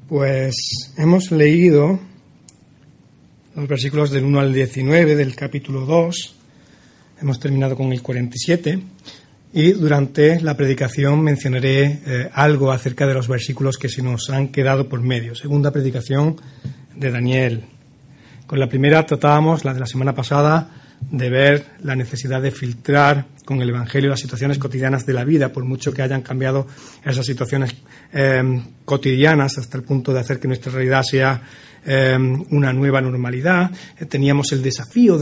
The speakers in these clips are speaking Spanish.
Pues hemos leído los versículos del 1 al 19 del capítulo 2, hemos terminado con el 47 y durante la predicación mencionaré algo acerca de los versículos que se nos han quedado por medio. Segunda predicación de Daniel. Con la primera tratábamos, la de la semana pasada, de ver la necesidad de filtrar con el Evangelio las situaciones cotidianas de la vida, por mucho que hayan cambiado esas situaciones cotidianas hasta el punto de hacer que nuestra realidad sea una nueva normalidad. Teníamos el desafío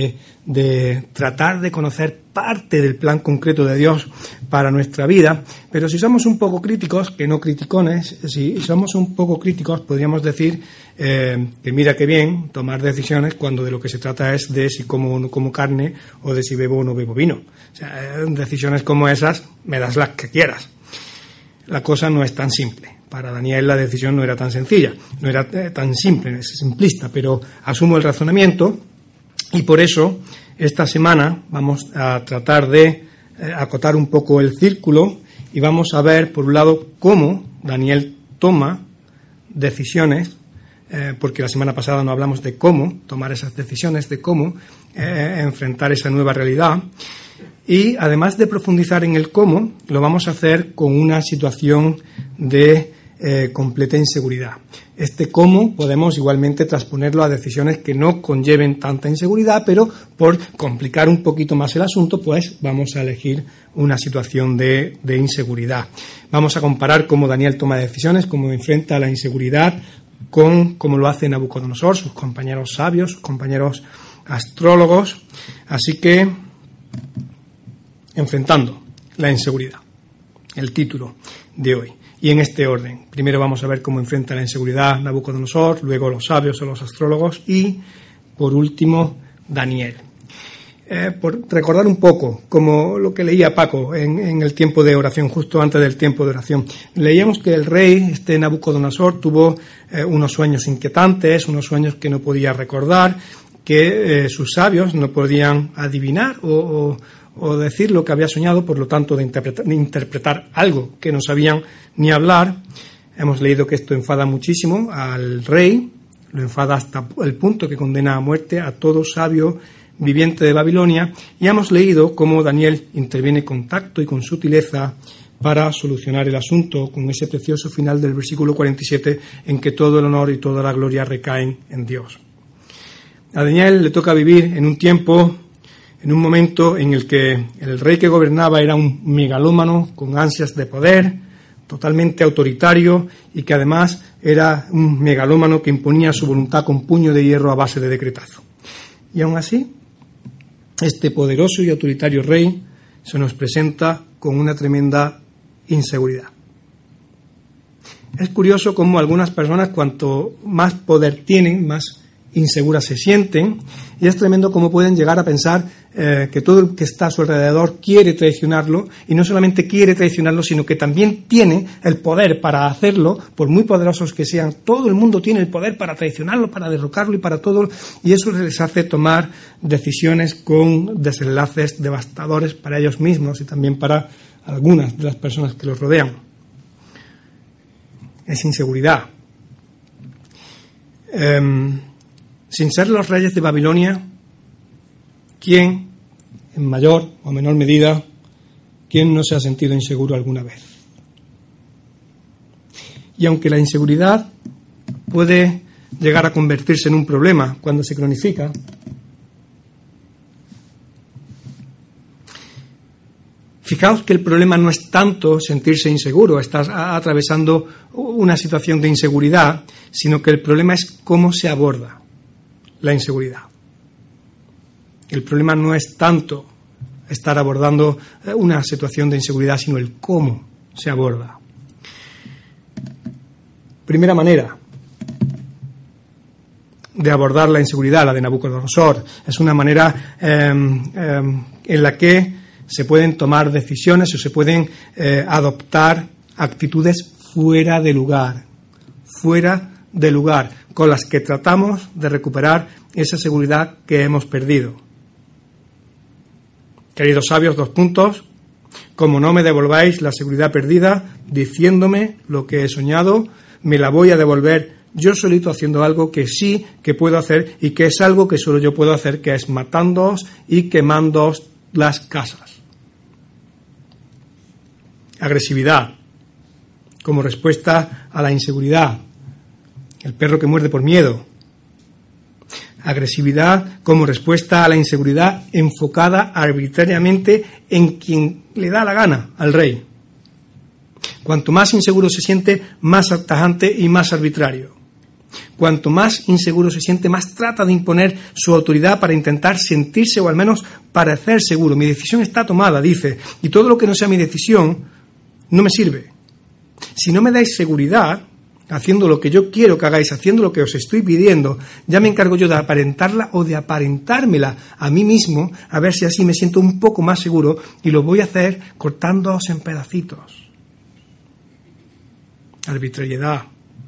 de tratar de conocer parte del plan concreto de Dios para nuestra vida, pero si somos un poco críticos, que no criticones, si somos un poco críticos podríamos decir que mira qué bien tomar decisiones cuando de lo que se trata es de si como o no como carne o de si bebo o no bebo vino. O sea, decisiones como esas me das las que quieras. La cosa no es tan simple. Para Daniel la decisión no era tan sencilla, no era tan simple, es simplista, pero asumo el razonamiento y por eso esta semana vamos a tratar de acotar un poco el círculo y vamos a ver, por un lado, cómo Daniel toma decisiones, porque la semana pasada no hablamos de cómo tomar esas decisiones, de cómo enfrentar esa nueva realidad. Y además de profundizar en el cómo, lo vamos a hacer con una situación de completa inseguridad. Este cómo podemos igualmente transponerlo a decisiones que no conlleven tanta inseguridad, pero por complicar un poquito más el asunto, pues vamos a elegir una situación de inseguridad. Vamos a comparar cómo Daniel toma decisiones, cómo enfrenta la inseguridad con cómo lo hace Nabucodonosor, sus compañeros sabios, sus compañeros astrólogos. Así que enfrentando la inseguridad, el título de hoy. Y en este orden, primero vamos a ver cómo enfrenta la inseguridad Nabucodonosor, luego los sabios o los astrólogos y, por último, Daniel. Por recordar un poco, como lo que leía Paco en el tiempo de oración, justo antes del tiempo de oración, leíamos que el rey, Nabucodonosor, tuvo unos sueños inquietantes, unos sueños que no podía recordar, que sus sabios no podían adivinar o decir lo que había soñado, por lo tanto de interpretar algo que no sabían ni hablar. Hemos leído que esto enfada muchísimo al rey, lo enfada hasta el punto que condena a muerte a todo sabio viviente de Babilonia, y hemos leído cómo Daniel interviene con tacto y con sutileza para solucionar el asunto, con ese precioso final del versículo 47 en que todo el honor y toda la gloria recaen en Dios. A Daniel le toca vivir en un momento en el que el rey que gobernaba era un megalómano con ansias de poder, totalmente autoritario y que además era un megalómano que imponía su voluntad con puño de hierro a base de decretazo. Y aún así, este poderoso y autoritario rey se nos presenta con una tremenda inseguridad. Es curioso cómo algunas personas, cuanto más poder tienen, más inseguras se sienten, y es tremendo cómo pueden llegar a pensar que todo el que está a su alrededor quiere traicionarlo, y no solamente quiere traicionarlo, sino que también tiene el poder para hacerlo, por muy poderosos que sean. Todo el mundo tiene el poder para traicionarlo, para derrocarlo y para todo, y eso les hace tomar decisiones con desenlaces devastadores para ellos mismos y también para algunas de las personas que los rodean. Es inseguridad. Sin ser los reyes de Babilonia, ¿quién, en mayor o menor medida, quién no se ha sentido inseguro alguna vez? Y aunque la inseguridad puede llegar a convertirse en un problema cuando se cronifica, fijaos que el problema no es tanto sentirse inseguro, estás atravesando una situación de inseguridad, sino que el problema es cómo se aborda la inseguridad. El problema no es tanto estar abordando una situación de inseguridad, sino el cómo se aborda. Primera manera de abordar la inseguridad, la de Nabucodonosor, es una manera en la que se pueden tomar decisiones o se pueden adoptar actitudes fuera de lugar, con las que tratamos de recuperar esa seguridad que hemos perdido. Queridos sabios, 2 puntos. Como no me devolváis la seguridad perdida, diciéndome lo que he soñado, me la voy a devolver yo solito haciendo algo que sí que puedo hacer y que es algo que solo yo puedo hacer, que es matándoos y quemándoos las casas. Agresividad como respuesta a la inseguridad. El perro que muerde por miedo. Agresividad como respuesta a la inseguridad enfocada arbitrariamente en quien le da la gana, al rey. Cuanto más inseguro se siente, más tajante y más arbitrario. Cuanto más inseguro se siente, más trata de imponer su autoridad para intentar sentirse o al menos parecer seguro. Mi decisión está tomada, dice, y todo lo que no sea mi decisión no me sirve. Si no me dais seguridad, haciendo lo que yo quiero que hagáis, haciendo lo que os estoy pidiendo, ya me encargo yo de aparentarla o de aparentármela a mí mismo, a ver si así me siento un poco más seguro, y lo voy a hacer cortándoos en pedacitos. Arbitrariedad.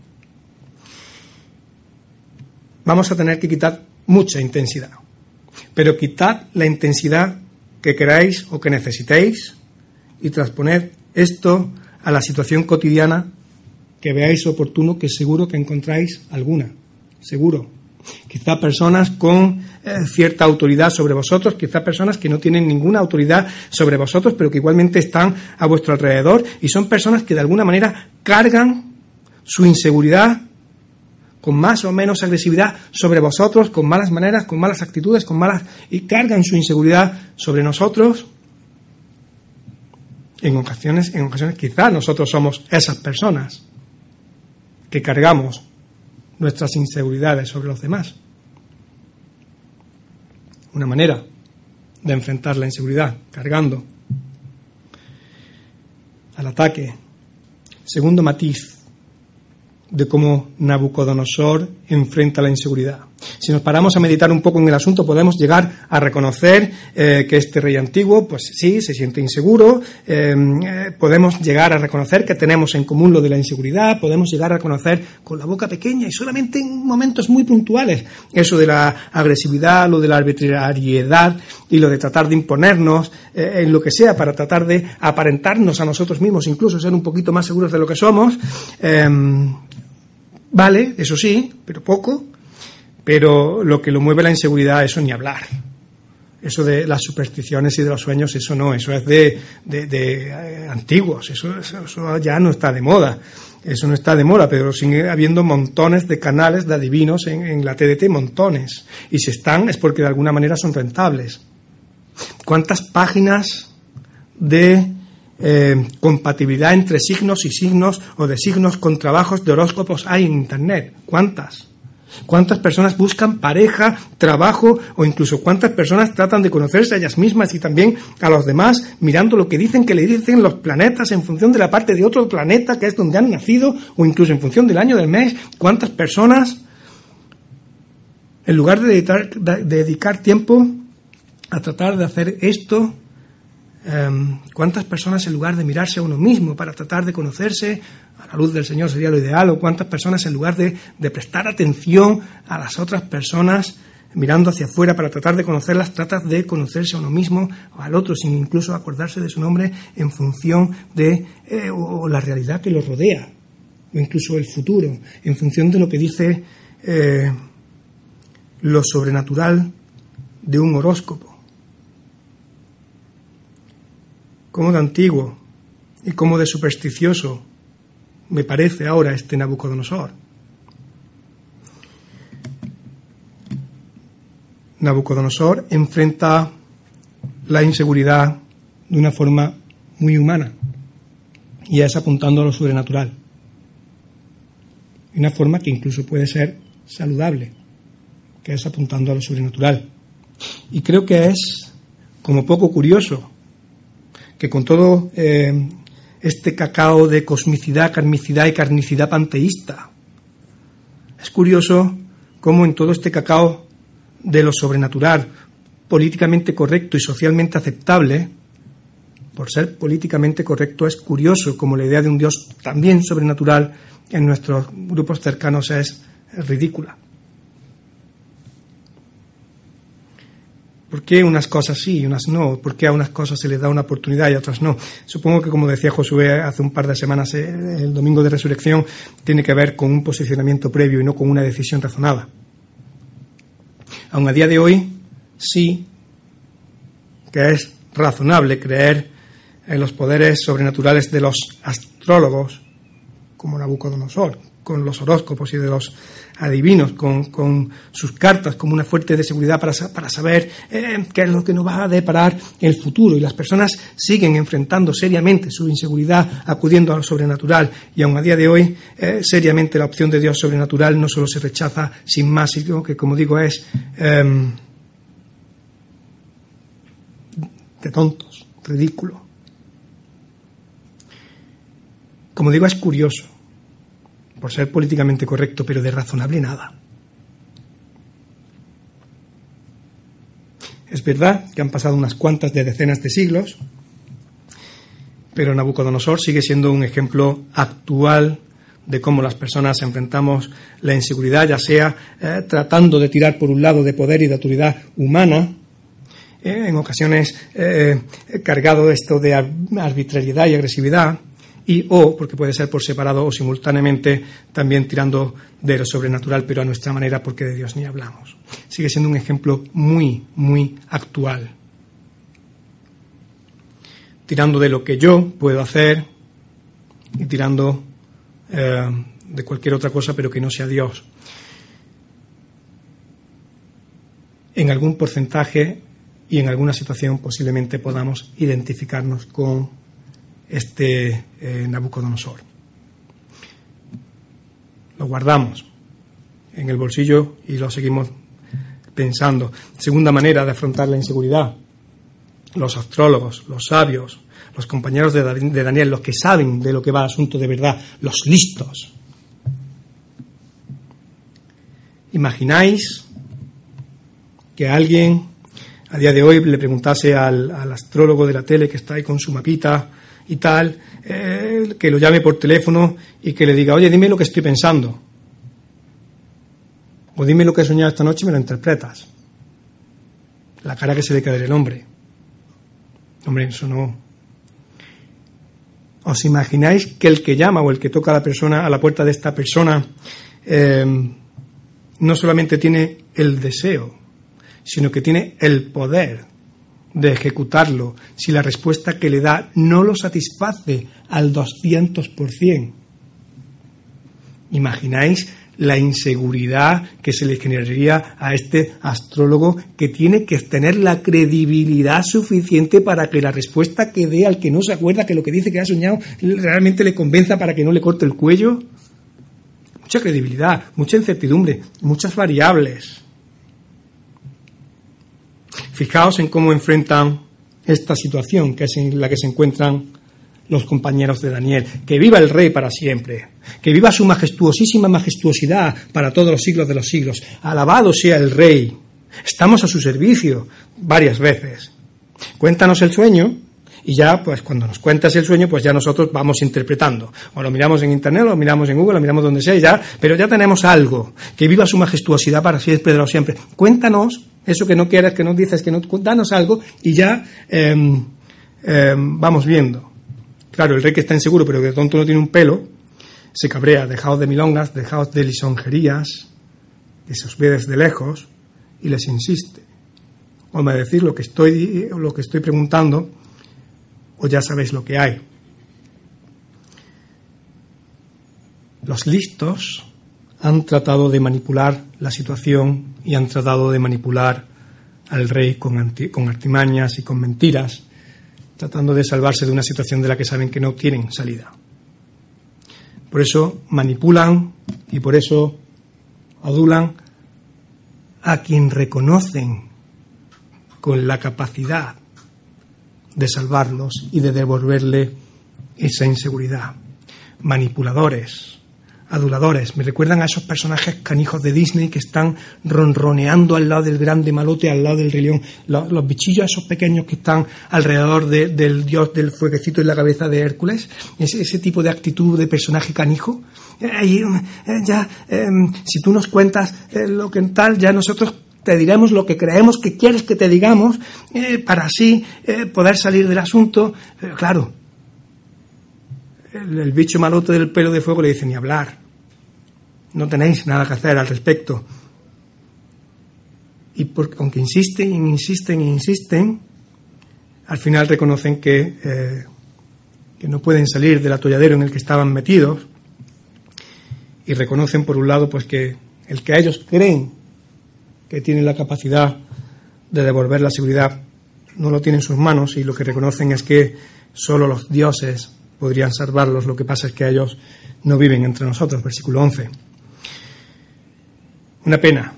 Vamos a tener que quitar mucha intensidad, pero quitad la intensidad que queráis o que necesitéis y transponed esto a la situación cotidiana que veáis oportuno, que seguro que encontráis alguna, seguro. Quizá personas con cierta autoridad sobre vosotros, quizá personas que no tienen ninguna autoridad sobre vosotros, pero que igualmente están a vuestro alrededor, y son personas que de alguna manera cargan su inseguridad con más o menos agresividad sobre vosotros, con malas maneras, con malas actitudes, y cargan su inseguridad sobre nosotros. En ocasiones quizá nosotros somos esas personas que cargamos nuestras inseguridades sobre los demás. Una manera de enfrentar la inseguridad, cargando al ataque. Segundo matiz de cómo Nabucodonosor enfrenta la inseguridad. Si nos paramos a meditar un poco en el asunto, podemos llegar a reconocer que este rey antiguo, pues sí, se siente inseguro. Podemos llegar a reconocer que tenemos en común lo de la inseguridad. Podemos llegar a reconocer con la boca pequeña y solamente en momentos muy puntuales eso de la agresividad, lo de la arbitrariedad y lo de tratar de imponernos en lo que sea para tratar de aparentarnos a nosotros mismos, incluso ser un poquito más seguros de lo que somos. Vale, eso sí, pero poco. Pero lo que lo mueve la inseguridad, eso ni hablar. Eso de las supersticiones y de los sueños, eso no, eso es de antiguos, eso ya no está de moda. Eso no está de moda, pero sigue habiendo montones de canales de adivinos en la TDT, montones. Y si están es porque de alguna manera son rentables. ¿Cuántas páginas de compatibilidad entre signos y signos o de signos con trabajos de horóscopos hay en Internet? ¿Cuántas? ¿Cuántas personas buscan pareja, trabajo o incluso cuántas personas tratan de conocerse a ellas mismas y también a los demás mirando lo que dicen que le dicen los planetas en función de la parte de otro planeta que es donde han nacido o incluso en función del año del mes? ¿Cuántas personas, en lugar de dedicar tiempo a tratar de hacer esto, cuántas personas en lugar de mirarse a uno mismo para tratar de conocerse a la luz del Señor sería lo ideal, o cuántas personas en lugar de prestar atención a las otras personas mirando hacia afuera para tratar de conocerlas, tratas de conocerse a uno mismo o al otro sin incluso acordarse de su nombre en función de o la realidad que los rodea o incluso el futuro en función de lo que dice lo sobrenatural de un horóscopo. Cómo de antiguo y cómo de supersticioso me parece ahora este Nabucodonosor. Nabucodonosor enfrenta la inseguridad de una forma muy humana y es apuntando a lo sobrenatural. De una forma que incluso puede ser saludable, que es apuntando a lo sobrenatural. Y creo que es como poco curioso que con todo este cacao de cosmicidad, karmicidad y carnicidad panteísta, es curioso cómo en todo este cacao de lo sobrenatural, políticamente correcto y socialmente aceptable, por ser políticamente correcto, es curioso como la idea de un Dios también sobrenatural en nuestros grupos cercanos es ridícula. ¿Por qué unas cosas sí y unas no? ¿Por qué a unas cosas se les da una oportunidad y a otras no? Supongo que, como decía Josué hace un par de semanas, el domingo de resurrección tiene que ver con un posicionamiento previo y no con una decisión razonada. Aun a día de hoy, sí que es razonable creer en los poderes sobrenaturales de los astrólogos, como Nabucodonosor, con los horóscopos y de los adivinos, con sus cartas como una fuente de seguridad para saber qué es lo que nos va a deparar el futuro. Y las personas siguen enfrentando seriamente su inseguridad acudiendo a lo sobrenatural. Y aun a día de hoy, seriamente la opción de Dios sobrenatural no solo se rechaza sin más, sino que, como digo, es de tontos, ridículo. Como digo, es curioso, por ser políticamente correcto, pero de razonable nada. Es verdad que han pasado unas cuantas de decenas de siglos, pero Nabucodonosor sigue siendo un ejemplo actual de cómo las personas enfrentamos la inseguridad, ya sea tratando de tirar por un lado de poder y de autoridad humana, en ocasiones cargado esto de arbitrariedad y agresividad, o, porque puede ser por separado o simultáneamente, también tirando de lo sobrenatural, pero a nuestra manera, porque de Dios ni hablamos. Sigue siendo un ejemplo muy, muy actual. Tirando de lo que yo puedo hacer y tirando de cualquier otra cosa, pero que no sea Dios. En algún porcentaje y en alguna situación posiblemente podamos identificarnos con Nabucodonosor. Lo guardamos en el bolsillo y lo seguimos pensando. Segunda manera de afrontar la inseguridad: los astrólogos, los sabios, los compañeros de Daniel, los que saben de lo que va el asunto de verdad, los listos. ¿Imagináis que alguien a día de hoy le preguntase al astrólogo de la tele que está ahí con su mapita y tal, que lo llame por teléfono y que le diga: oye, dime lo que estoy pensando, o dime lo que he soñado esta noche y me lo interpretas? La cara que se le quedaría el hombre. Hombre, eso no. ¿Os imagináis que el que llama o el que toca a la puerta de esta persona no solamente tiene el deseo, sino que tiene el poder de ejecutarlo si la respuesta que le da no lo satisface al 200%? ¿Imagináis la inseguridad que se le generaría a este astrólogo, que tiene que tener la credibilidad suficiente para que la respuesta que dé al que no se acuerda que lo que dice que ha soñado realmente le convenza para que no le corte el cuello? Mucha credibilidad, mucha incertidumbre, muchas variables. Fijaos en cómo enfrentan esta situación, que es en la que se encuentran los compañeros de Daniel. Que viva el rey para siempre, que viva su majestuosísima majestuosidad para todos los siglos de los siglos. Alabado sea el rey, estamos a su servicio. Varias veces. Cuéntanos el sueño, y ya, pues cuando nos cuentas el sueño, pues ya nosotros vamos interpretando. O lo miramos en internet, o lo miramos en Google, lo miramos donde sea, y ya, pero ya tenemos algo. Que viva su majestuosidad para siempre de los siempre. Cuéntanos eso que no quieres, que no dices, que no, danos algo, y ya vamos viendo. Claro, el rey, que está inseguro, pero que de tonto no tiene un pelo, se cabrea: dejaos de milongas, dejaos de lisonjerías, que se os ve desde lejos, y les insiste: o me decís lo que estoy preguntando, o ya sabéis lo que hay. Los listos han tratado de manipular la situación y han tratado de manipular al rey con artimañas y con mentiras, tratando de salvarse de una situación de la que saben que no tienen salida. Por eso manipulan y por eso adulan a quien reconocen con la capacidad de salvarlos y de devolverle esa inseguridad. Manipuladores, aduladores, me recuerdan a esos personajes canijos de Disney que están ronroneando al lado del grande malote, al lado del Rey León, los bichillos esos pequeños que están alrededor del dios del fueguecito en la cabeza de Hércules, ese tipo de actitud de personaje canijo. Si tú nos cuentas lo que tal, ya nosotros te diremos lo que creemos que quieres que te digamos para así poder salir del asunto. Pero claro, el bicho malote del pelo de fuego le dice: ni hablar, no tenéis nada que hacer al respecto. Y aunque insisten, al final reconocen que no pueden salir del atolladero en el que estaban metidos, y reconocen, por un lado, pues que el que ellos creen que tienen la capacidad de devolver la seguridad no lo tiene en sus manos, y lo que reconocen es que solo los dioses podrían salvarlos. Lo que pasa es que ellos no viven entre nosotros. Versículo 11. Una pena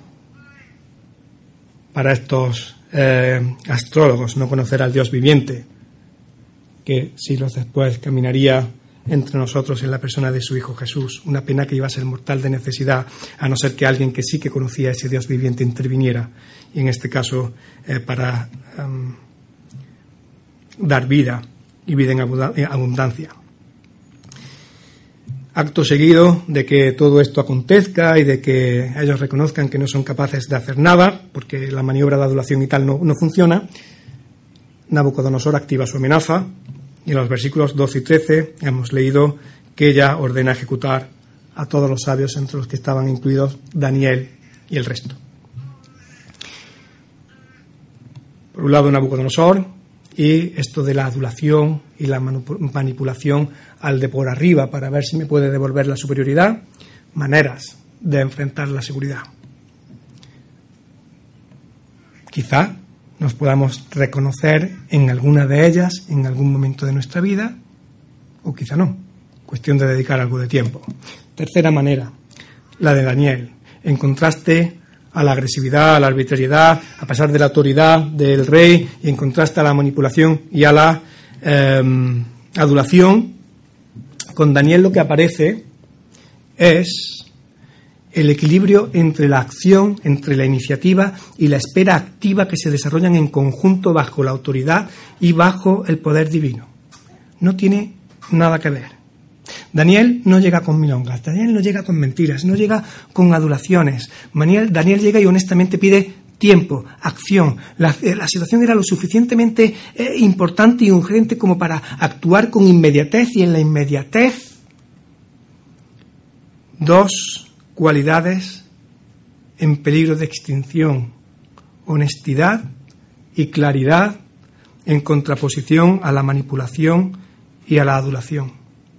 para estos astrólogos no conocer al Dios viviente, que siglos después caminaría entre nosotros en la persona de su Hijo Jesús. Una pena que iba a ser mortal de necesidad, a no ser que alguien que sí que conocía a ese Dios viviente interviniera, y en este caso para dar vida, y vida en abundancia. Acto seguido de que todo esto acontezca y de que ellos reconozcan que no son capaces de hacer nada, porque la maniobra de adulación y tal no funciona, Nabucodonosor activa su amenaza, y en los versículos 12 y 13 hemos leído que ella ordena ejecutar a todos los sabios, entre los que estaban incluidos Daniel y el resto. Por un lado, Nabucodonosor, y esto de la adulación y la manipulación al de por arriba para ver si me puede devolver la superioridad, maneras de enfrentar la seguridad. Quizá nos podamos reconocer en alguna de ellas en algún momento de nuestra vida, o quizá no, cuestión de dedicar algo de tiempo. Tercera manera, la de Daniel, en contraste a la agresividad, a la arbitrariedad, a pesar de la autoridad del rey, y en contraste a la manipulación y a la adulación. Con Daniel lo que aparece es el equilibrio entre la acción, entre la iniciativa y la espera activa que se desarrollan en conjunto bajo la autoridad y bajo el poder divino. No tiene nada que ver. Daniel no llega con milongas, Daniel no llega con mentiras, no llega con adulaciones. Daniel llega y honestamente pide tiempo, acción. La situación era lo suficientemente importante y urgente como para actuar con inmediatez, y en la inmediatez dos cualidades en peligro de extinción: honestidad y claridad, en contraposición a la manipulación y a la adulación.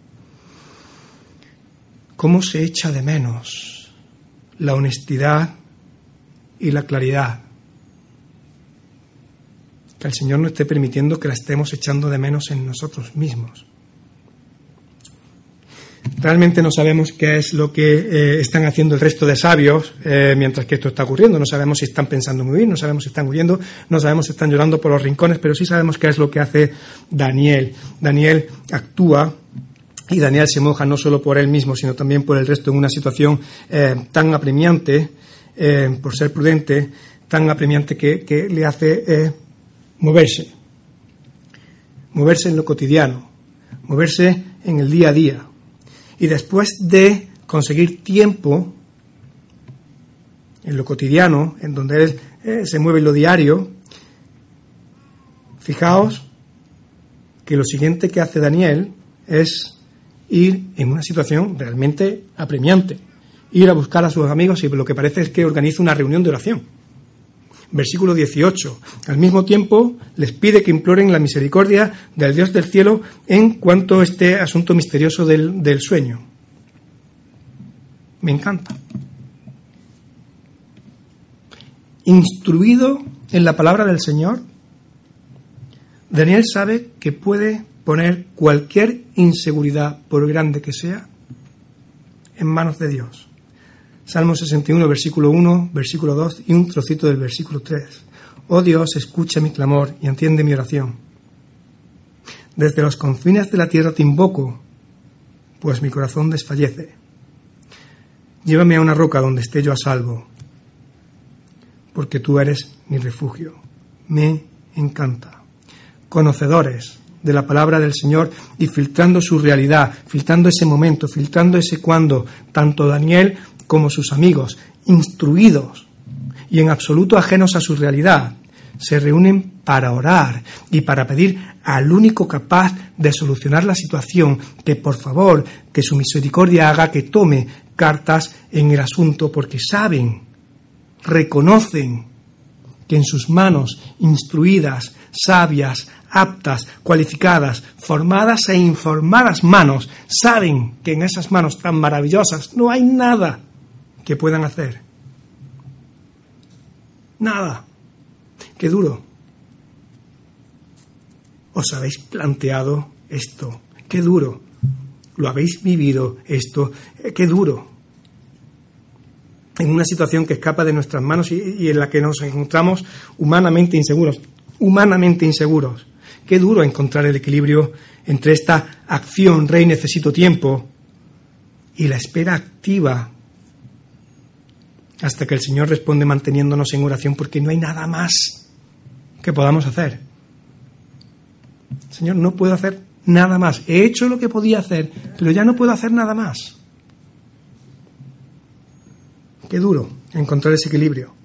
¿Cómo se echa de menos la honestidad y la claridad? Que el Señor no esté permitiendo que la estemos echando de menos en nosotros mismos. Realmente no sabemos qué es lo que están haciendo el resto de sabios mientras que esto está ocurriendo. No sabemos si están pensando muy bien, no sabemos si están huyendo, no sabemos si están llorando por los rincones, pero sí sabemos qué es lo que hace Daniel. Daniel actúa, y Daniel se moja no solo por él mismo, sino también por el resto, en una situación tan apremiante, por ser prudente, tan apremiante que le hace moverse en lo cotidiano, moverse en el día a día. Y después de conseguir tiempo en lo cotidiano, en donde él se mueve en lo diario, fijaos que lo siguiente que hace Daniel es ir en una situación realmente apremiante, ir a buscar a sus amigos, y lo que parece es que organiza una reunión de oración. Versículo 18. Al mismo tiempo les pide que imploren la misericordia del Dios del cielo en cuanto a este asunto misterioso del sueño. Me encanta. Instruido en la palabra del Señor, Daniel sabe que puede poner cualquier inseguridad, por grande que sea, en manos de Dios. Salmo 61, versículo 1, versículo 2 y un trocito del versículo 3. Oh Dios, escucha mi clamor y atiende mi oración. Desde los confines de la tierra te invoco, pues mi corazón desfallece. Llévame a una roca donde esté yo a salvo, porque tú eres mi refugio. Me encanta. Conocedores de la palabra del Señor y filtrando su realidad, filtrando ese momento, filtrando ese cuándo, tanto Daniel como sus amigos, instruidos y en absoluto ajenos a su realidad, se reúnen para orar y para pedir al único capaz de solucionar la situación que, por favor, que su misericordia haga que tome cartas en el asunto, porque saben, reconocen que en sus manos instruidas, sabias, aptas, cualificadas, formadas e informadas manos, saben que en esas manos tan maravillosas no hay nada que puedan hacer. Nada. ¡Qué duro! ¿Os habéis planteado esto? ¡Qué duro! ¿Lo habéis vivido esto? ¡Qué duro! En una situación que escapa de nuestras manos y en la que nos encontramos humanamente inseguros. Humanamente inseguros. ¡Qué duro encontrar el equilibrio entre esta acción, Rey, necesito tiempo, y la espera activa hasta que el Señor responde manteniéndonos en oración, porque no hay nada más que podamos hacer. Señor, no puedo hacer nada más. He hecho lo que podía hacer, pero ya no puedo hacer nada más. Qué duro encontrar ese equilibrio.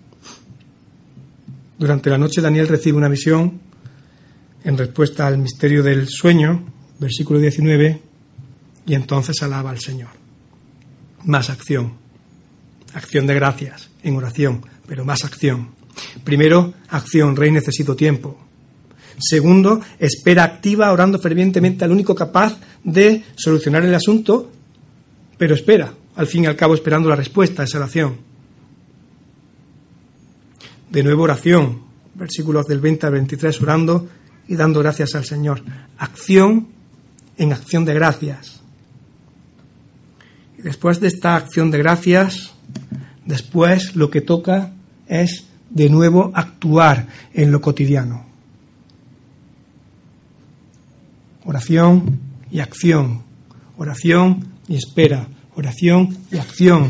Durante la noche Daniel recibe una visión en respuesta al misterio del sueño, versículo 19, y entonces alaba al Señor. Más acción. Acción de gracias, en oración, pero más acción. Primero, acción, Rey, necesito tiempo. Segundo, espera activa, orando fervientemente al único capaz de solucionar el asunto, pero espera, al fin y al cabo esperando la respuesta a esa oración. De nuevo oración, versículos del 20 al 23, orando y dando gracias al Señor. Acción en acción de gracias. Y después de esta acción de gracias, después lo que toca es de nuevo actuar en lo cotidiano. Oración y acción. Oración y espera. Oración y acción.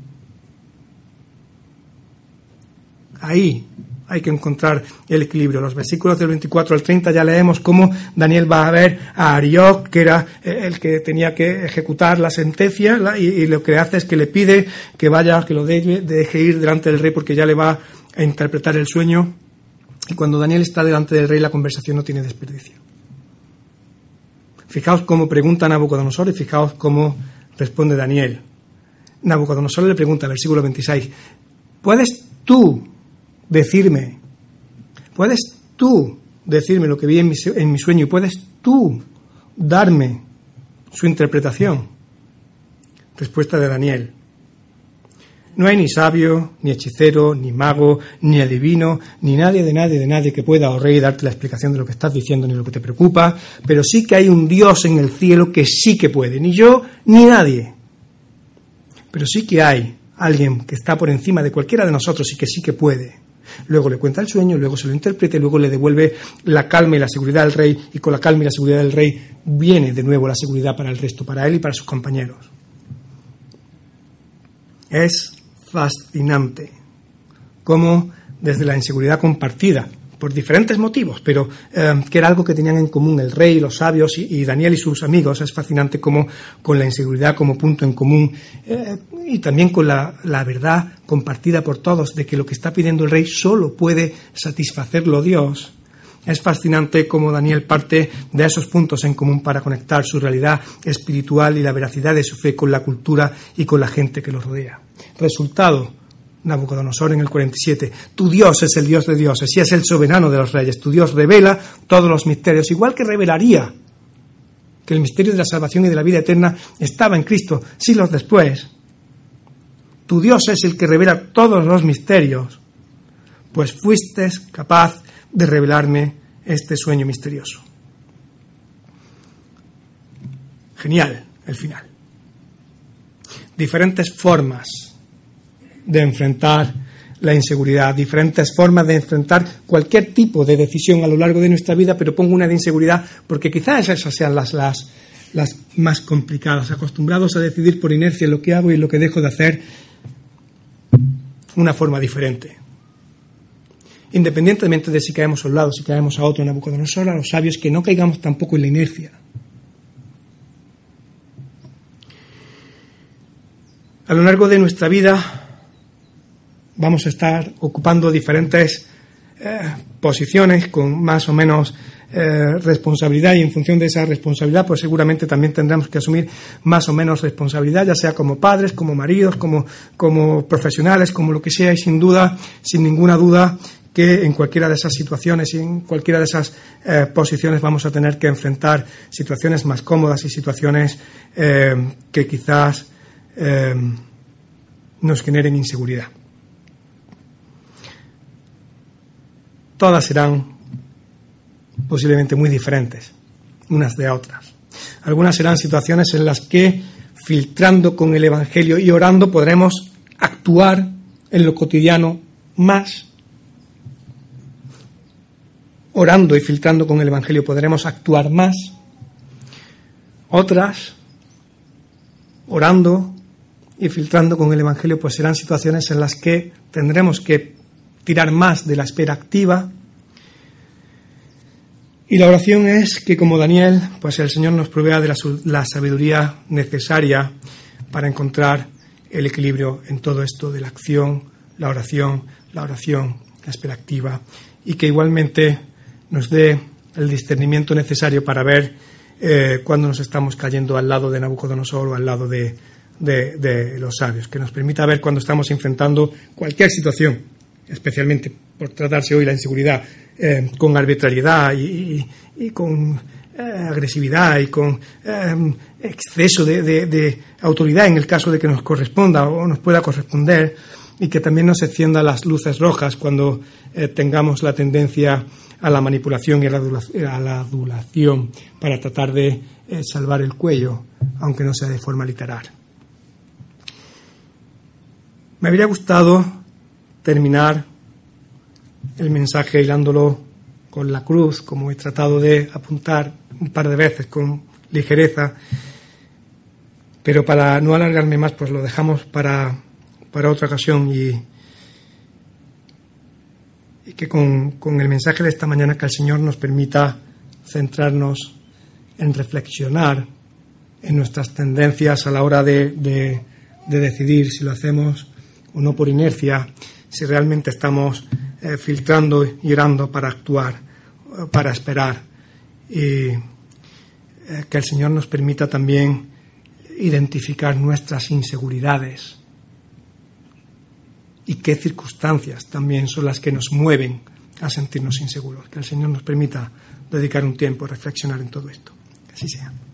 Ahí hay que encontrar el equilibrio. Los versículos del 24 al 30 ya leemos cómo Daniel va a ver a Arioc, que era el que tenía que ejecutar la sentencia, y lo que hace es que le pide que vaya, que lo deje ir delante del rey, porque ya le va a interpretar el sueño. Y cuando Daniel está delante del rey, la conversación no tiene desperdicio. Fijaos cómo pregunta Nabucodonosor y fijaos cómo responde Daniel. Nabucodonosor le pregunta, versículo 26, ¿puedes tú decirme lo que vi en mi sueño, y puedes tú darme su interpretación? Respuesta de Daniel: no hay ni sabio, ni hechicero, ni mago, ni adivino, ni nadie de nadie que pueda, oh rey, darte la explicación de lo que estás diciendo ni lo que te preocupa, pero sí que hay un Dios en el cielo que sí que puede, ni yo ni nadie. Pero sí que hay alguien que está por encima de cualquiera de nosotros y que sí que puede. Luego le cuenta el sueño, luego se lo interpreta y luego le devuelve la calma y la seguridad al rey, y con la calma y la seguridad del rey viene de nuevo la seguridad para el resto, para él y para sus compañeros. Es fascinante cómo desde la inseguridad compartida, por diferentes motivos, pero que era algo que tenían en común el rey, los sabios y Daniel y sus amigos, es fascinante cómo con la inseguridad como punto en común y también con la verdad compartida por todos de que lo que está pidiendo el rey solo puede satisfacerlo Dios. Es fascinante cómo Daniel parte de esos puntos en común para conectar su realidad espiritual y la veracidad de su fe con la cultura y con la gente que lo rodea. Resultado: Nabucodonosor en el 47, tu Dios es el Dios de dioses y es el soberano de los reyes. Tu Dios revela todos los misterios, igual que revelaría que el misterio de la salvación y de la vida eterna estaba en Cristo siglos después. Tu Dios es el que revela todos los misterios, pues fuiste capaz de revelarme este sueño misterioso. Genial el final. Diferentes formas de enfrentar la inseguridad, diferentes formas de enfrentar cualquier tipo de decisión a lo largo de nuestra vida, pero pongo una de inseguridad porque quizás esas sean las más complicadas, acostumbrados a decidir por inercia lo que hago y lo que dejo de hacer, una forma diferente. Independientemente de si caemos a un lado, si caemos a otro, Nabucodonosor, a los sabios, que no caigamos tampoco en la inercia. A lo largo de nuestra vida vamos a estar ocupando diferentes posiciones con más o menos responsabilidad, y en función de esa responsabilidad pues seguramente también tendremos que asumir más o menos responsabilidad, ya sea como padres, como maridos, como profesionales, como lo que sea, y sin ninguna duda que en cualquiera de esas situaciones y en cualquiera de esas posiciones vamos a tener que enfrentar situaciones más cómodas y situaciones que quizás nos generen inseguridad. Todas serán posiblemente muy diferentes unas de otras. Algunas serán situaciones en las que, filtrando con el Evangelio y orando, podremos actuar en lo cotidiano más. Orando y filtrando con el Evangelio podremos actuar más. Otras, orando y filtrando con el Evangelio, pues serán situaciones en las que tendremos que tirar más de la espera activa. Y la oración es que, como Daniel, pues el Señor nos provea de la sabiduría necesaria para encontrar el equilibrio en todo esto de la acción, la oración, la espera activa, y que igualmente nos dé el discernimiento necesario para ver cuando nos estamos cayendo al lado de Nabucodonosor o al lado de los sabios, que nos permita ver cuando estamos enfrentando cualquier situación, especialmente por tratarse hoy la inseguridad, con arbitrariedad y con agresividad y con exceso de autoridad en el caso de que nos corresponda o nos pueda corresponder, y que también nos encienda las luces rojas cuando tengamos la tendencia a la manipulación y a la adulación para tratar de salvar el cuello, aunque no sea de forma literal. Me habría gustado terminar el mensaje hilándolo con la cruz, como he tratado de apuntar un par de veces con ligereza, pero para no alargarme más, pues lo dejamos para otra ocasión, y que con el mensaje de esta mañana, que el Señor nos permita centrarnos en reflexionar en nuestras tendencias a la hora de decidir si lo hacemos o no por inercia, si realmente estamos filtrando y orando para actuar, para esperar, y que el Señor nos permita también identificar nuestras inseguridades y qué circunstancias también son las que nos mueven a sentirnos inseguros. Que el Señor nos permita dedicar un tiempo a reflexionar en todo esto. Que así sea.